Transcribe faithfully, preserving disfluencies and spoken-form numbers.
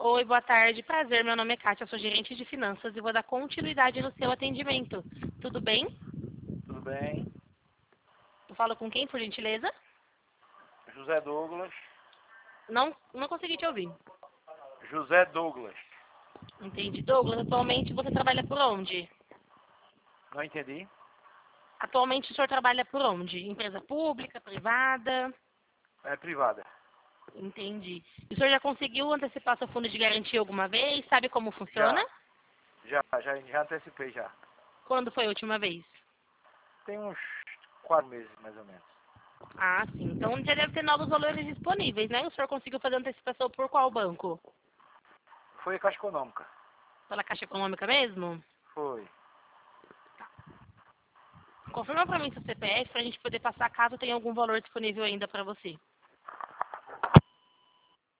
Oi, boa tarde. Prazer, meu nome é Kátia, sou gerente de finanças e vou dar continuidade no seu atendimento. Tudo bem? Tudo bem? Eu falo com quem, por gentileza? José Douglas. Não, não consegui te ouvir. José Douglas. Entendi. Douglas, atualmente você trabalha por onde? Não entendi? Atualmente o senhor trabalha por onde? Empresa pública, privada? É privada. Entendi. E o senhor já conseguiu antecipar seu fundo de garantia alguma vez? Sabe como funciona? Já, já, já, já antecipei já. Quando foi a última vez? Tem uns quatro meses, mais ou menos. Ah, sim. Então já deve ter novos valores disponíveis, né? O senhor conseguiu fazer antecipação por qual banco? Foi a Caixa Econômica. Pela Caixa Econômica mesmo? Foi. Confirma para mim seu C P F para a gente poder passar caso tenha algum valor disponível ainda para você.